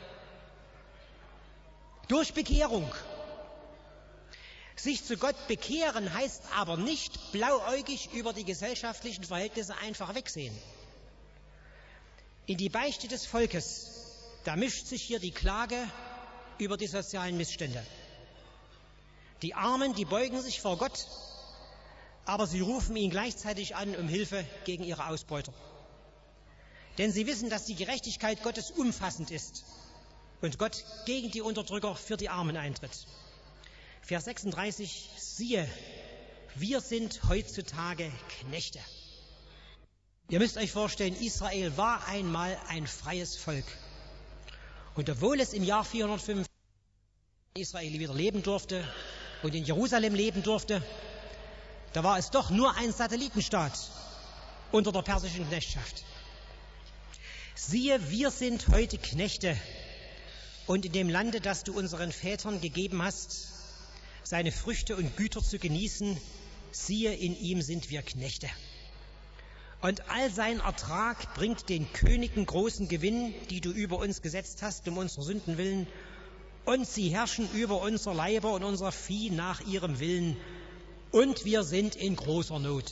Durch Bekehrung. Sich zu Gott bekehren heißt aber nicht blauäugig über die gesellschaftlichen Verhältnisse einfach wegsehen. In die Beichte des Volkes, da mischt sich hier die Klage über die sozialen Missstände. Die Armen, die beugen sich vor Gott, aber sie rufen ihn gleichzeitig an um Hilfe gegen ihre Ausbeuter. Denn sie wissen, dass die Gerechtigkeit Gottes umfassend ist und Gott gegen die Unterdrücker für die Armen eintritt. Vers 36, siehe, wir sind heutzutage Knechte. Ihr müsst euch vorstellen, Israel war einmal ein freies Volk. Und obwohl es im Jahr 405 in Israel wieder leben durfte und in Jerusalem leben durfte, da war es doch nur ein Satellitenstaat unter der persischen Knechtschaft. Siehe, wir sind heute Knechte, und in dem Lande, das du unseren Vätern gegeben hast, seine Früchte und Güter zu genießen, siehe, in ihm sind wir Knechte. Und all sein Ertrag bringt den Königen großen Gewinn, die du über uns gesetzt hast, um unserer Sünden willen, und sie herrschen über unser Leiber und unser Vieh nach ihrem Willen, und wir sind in großer Not.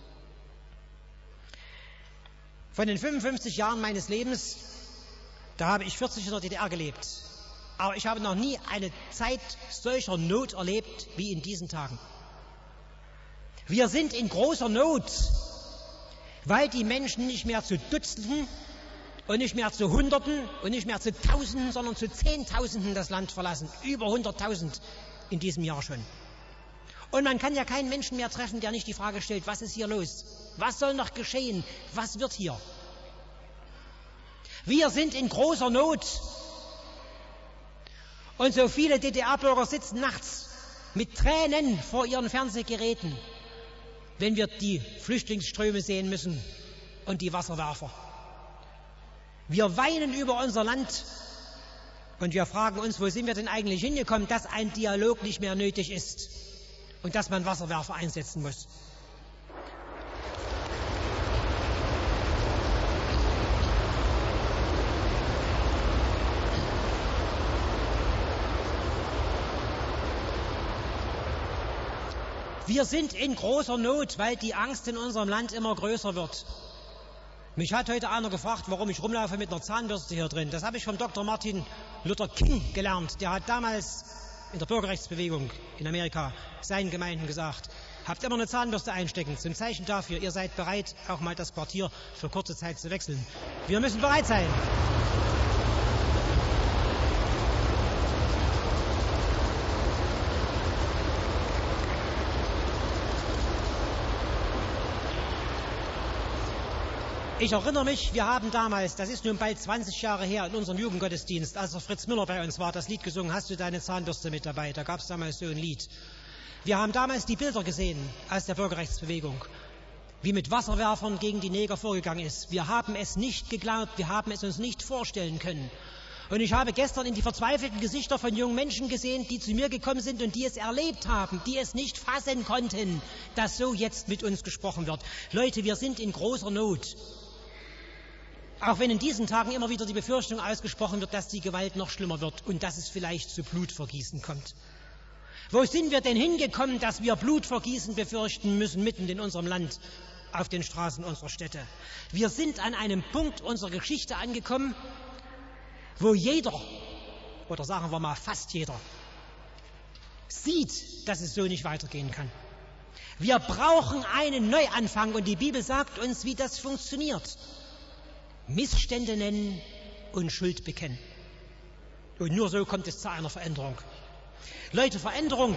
Von den 55 Jahren meines Lebens, da habe ich 40 in der DDR gelebt. Aber ich habe noch nie eine Zeit solcher Not erlebt wie in diesen Tagen. Wir sind in großer Not, weil die Menschen nicht mehr zu Dutzenden, und nicht mehr zu Hunderten und nicht mehr zu Tausenden, sondern zu Zehntausenden das Land verlassen. Über 100.000 in diesem Jahr schon. Und man kann ja keinen Menschen mehr treffen, der nicht die Frage stellt, was ist hier los? Was soll noch geschehen? Was wird hier? Wir sind in großer Not. Und so viele DDR-Bürger sitzen nachts mit Tränen vor ihren Fernsehgeräten, wenn wir die Flüchtlingsströme sehen müssen und die Wasserwerfer. Wir weinen über unser Land und wir fragen uns, wo sind wir denn eigentlich hingekommen, dass ein Dialog nicht mehr nötig ist und dass man Wasserwerfer einsetzen muss. Wir sind in großer Not, weil die Angst in unserem Land immer größer wird. Mich hat heute einer gefragt, warum ich rumlaufe mit einer Zahnbürste hier drin. Das habe ich vom Dr. Martin Luther King gelernt. Der hat damals in der Bürgerrechtsbewegung in Amerika seinen Gemeinden gesagt, habt immer eine Zahnbürste einstecken, zum Zeichen dafür, ihr seid bereit, auch mal das Quartier für kurze Zeit zu wechseln. Wir müssen bereit sein. Ich erinnere mich, wir haben damals, das ist nun bald 20 Jahre her, in unserem Jugendgottesdienst, als der Fritz Müller bei uns war, das Lied gesungen, hast du deine Zahnbürste mit dabei? Da gab es damals so ein Lied. Wir haben damals die Bilder gesehen aus der Bürgerrechtsbewegung, wie mit Wasserwerfern gegen die Neger vorgegangen ist. Wir haben es nicht geglaubt, wir haben es uns nicht vorstellen können. Und ich habe gestern in die verzweifelten Gesichter von jungen Menschen gesehen, die zu mir gekommen sind und die es erlebt haben, die es nicht fassen konnten, dass so jetzt mit uns gesprochen wird. Leute, wir sind in großer Not. Auch wenn in diesen Tagen immer wieder die Befürchtung ausgesprochen wird, dass die Gewalt noch schlimmer wird und dass es vielleicht zu Blutvergießen kommt. Wo sind wir denn hingekommen, dass wir Blutvergießen befürchten müssen, mitten in unserem Land, auf den Straßen unserer Städte? Wir sind an einem Punkt unserer Geschichte angekommen, wo jeder, oder sagen wir mal fast jeder, sieht, dass es so nicht weitergehen kann. Wir brauchen einen Neuanfang und die Bibel sagt uns, wie das funktioniert. Missstände nennen und Schuld bekennen. Und nur so kommt es zu einer Veränderung. Leute, Veränderung.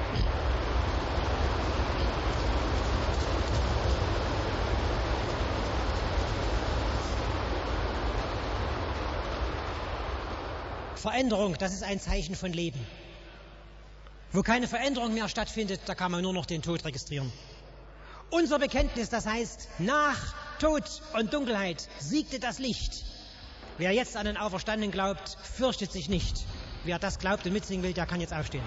Veränderung, das ist ein Zeichen von Leben. Wo keine Veränderung mehr stattfindet, da kann man nur noch den Tod registrieren. Unser Bekenntnis, das heißt, nach Tod und Dunkelheit siegte das Licht. Wer jetzt an den Auferstandenen glaubt, fürchtet sich nicht. Wer das glaubt und mitsingen will, der kann jetzt aufstehen.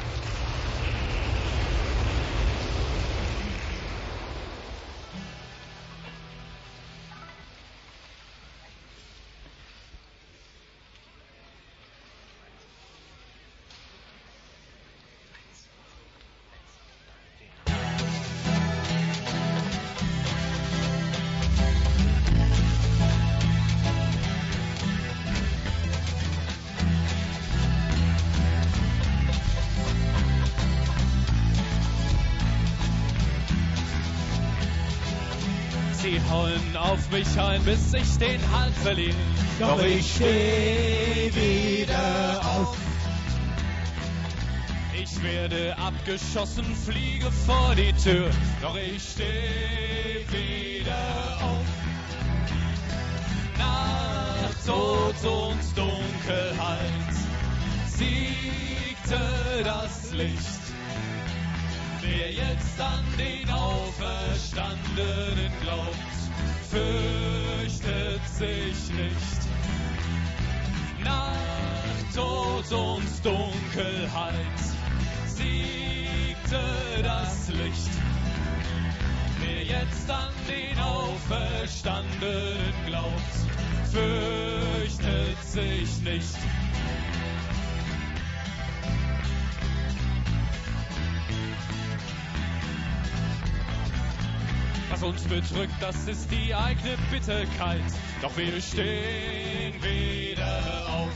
Sie hauen auf mich ein, bis ich den Halt verliere. Doch ich steh wieder auf. Ich werde abgeschossen, fliege vor die Tür. Doch ich steh wieder auf. Nach Tod und Dunkelheit siegte das Licht. Wer jetzt an den Auferstandenen glaubt, fürchtet sich nicht. Nach Tod und Dunkelheit siegte das Licht. Wer jetzt an den Auferstandenen glaubt, fürchtet sich nicht. Was uns bedrückt, das ist die eigene Bitterkeit. Doch wir stehen wieder auf.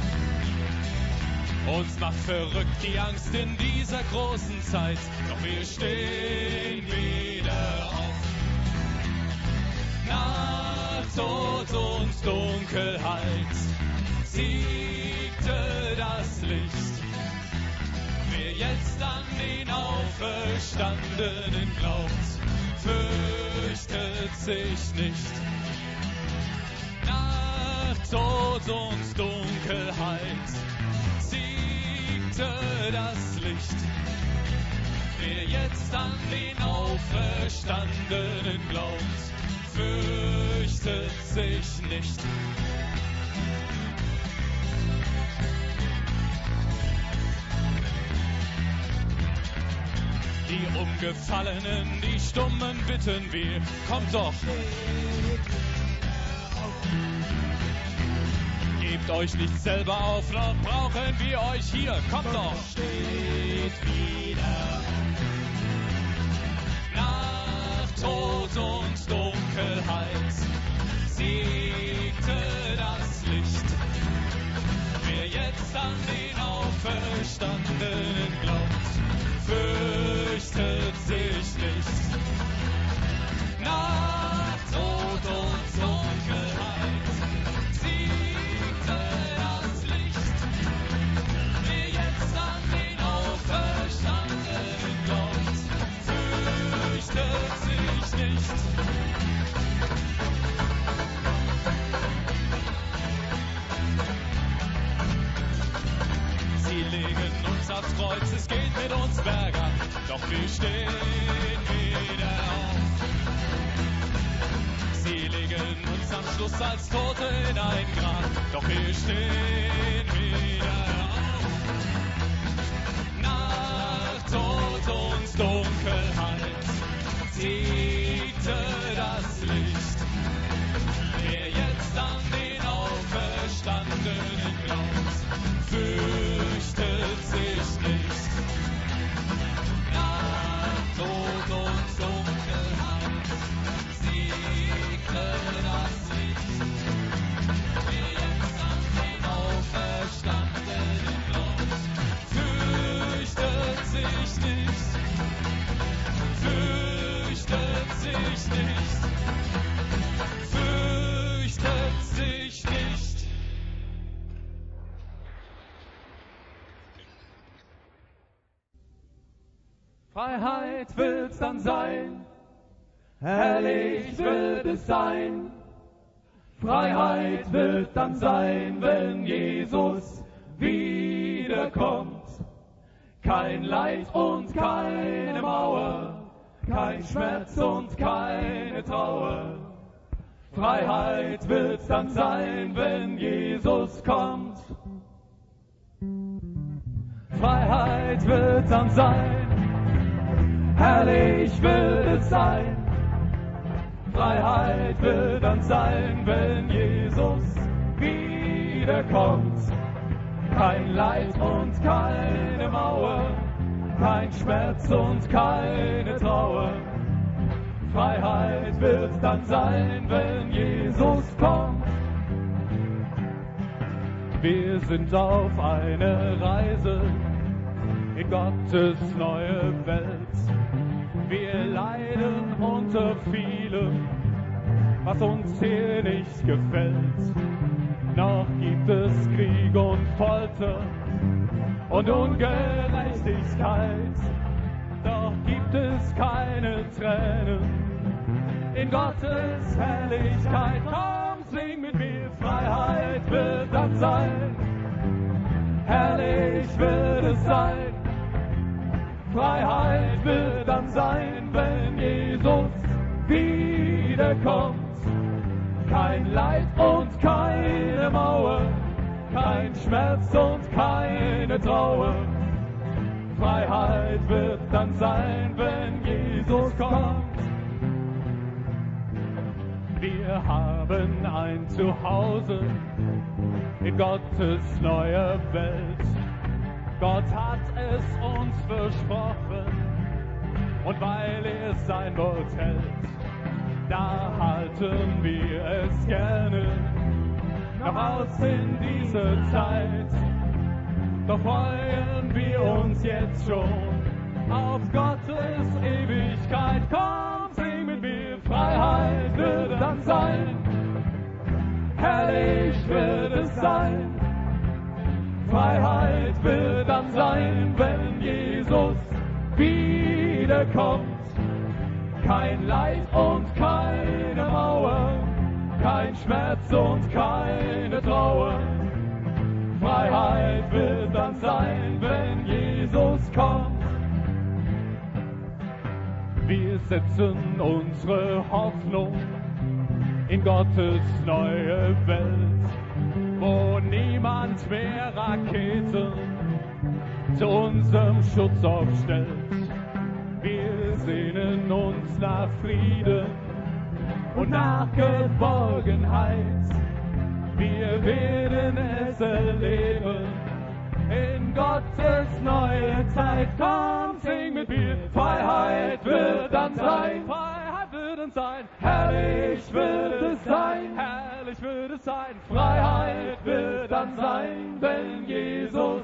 Uns macht verrückt die Angst in dieser großen Zeit. Doch wir stehen wieder auf. Nach Tod und Dunkelheit Dunkelheit siegte das Licht. Wer jetzt an den Auferstandenen glaubt, fürchtet sich nicht. Nacht, Tod und Dunkelheit siegte das Licht. Wer jetzt an den Auferstandenen glaubt, fürchtet sich nicht. Die Umgefallenen, die Stummen bitten wir, kommt doch. Gebt euch nicht selber auf, noch brauchen wir euch hier, kommt doch. Steht wieder. Nacht, Tod und Dunkelheit siegte das Licht. Wer jetzt an den Auferstandenen glaubt, fürchtet sich nicht. Nacht, Tod und Dunkelheit siegte das Licht. Wer jetzt an den Auferstandenen glaubt, fürchtet sich nicht. Sie legen uns aufs Kreuz, es geht mit uns bergab, doch wir stehen wieder auf. Sie legen uns am Schluss als Tote in ein Grab, doch wir stehen wieder auf. Nacht, Tod und Dunkelheit siegte das Licht. Wer jetzt an den Auferstandenen glaubt, fürchtet sich nicht. Nacht, Tod und Dunkelheit siegte das Licht. Wer jetzt an den Auferstandenen glaubt, fürchtet sich nicht. Fürchtet sich nicht. Fürchtet sich nicht. Freiheit wird's dann sein, herrlich wird es sein. Freiheit wird dann sein, wenn Jesus wiederkommt. Kein Leid und keine Mauer, kein Schmerz und keine Trauer. Freiheit wird's dann sein, wenn Jesus kommt. Freiheit wird dann sein, herrlich wird es sein. Freiheit wird dann sein, wenn Jesus wiederkommt. Kein Leid und keine Mauer, kein Schmerz und keine Trauer. Freiheit wird dann sein, wenn Jesus kommt. Wir sind auf einer Reise in Gottes neue Welt. Wir leiden unter vielem, was uns hier nicht gefällt. Noch gibt es Krieg und Folter und Ungerechtigkeit. Doch gibt es keine Tränen in Gottes Herrlichkeit. Komm, sing mit mir, Freiheit wird dann sein, herrlich wird es sein. Freiheit wird dann sein, wenn Jesus wiederkommt. Kein Leid und keine Mauer, kein Schmerz und keine Trauer. Freiheit wird dann sein, wenn Jesus kommt. Wir haben ein Zuhause in Gottes neuer Welt. Gott hat es uns versprochen und weil er sein Wort hält, da halten wir es gerne noch aus in dieser Zeit. Doch freuen wir uns jetzt schon auf Gottes Ewigkeit. Komm, sing mit mir, Freiheit wird dann sein, herrlich wird es sein. Freiheit wird dann sein, wenn Jesus wiederkommt. Kein Leid und keine Mauer, kein Schmerz und keine Trauer. Freiheit wird dann sein, wenn Jesus kommt. Wir setzen unsere Hoffnung in Gottes neue Welt, wo niemand mehr Raketen zu unserem Schutz aufstellt. Wir sehnen uns nach Frieden und nach Geborgenheit. Wir werden es erleben in Gottes neue Zeit. Komm, sing mit mir, Freiheit wird dann sein. Freiheit wird dann sein, herrlich wird es sein. Herrlich wird es sein, Freiheit wird dann sein, wenn Jesus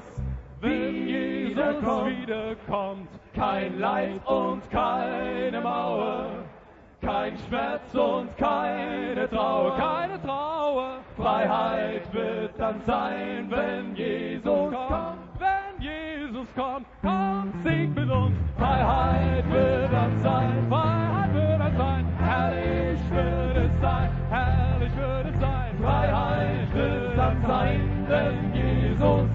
wiederkommt. Kein Leid und keine Mauer, kein Schmerz und keine Trauer, keine Trauer. Freiheit wird dann sein, wenn Jesus kommt. Wenn Jesus kommt, komm, sing mit uns. Freiheit wird dann sein, Freiheit wird dann sein. Herrlich wird es sein, herrlich wird es sein. Freiheit wird dann sein, wenn Jesus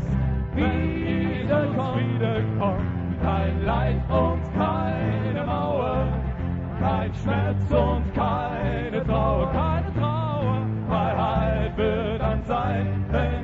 wiederkommt. Kein Leid und keine Mauer, kein Schmerz und keine Trauer, keine Trauer. Freiheit wird dann sein, wenn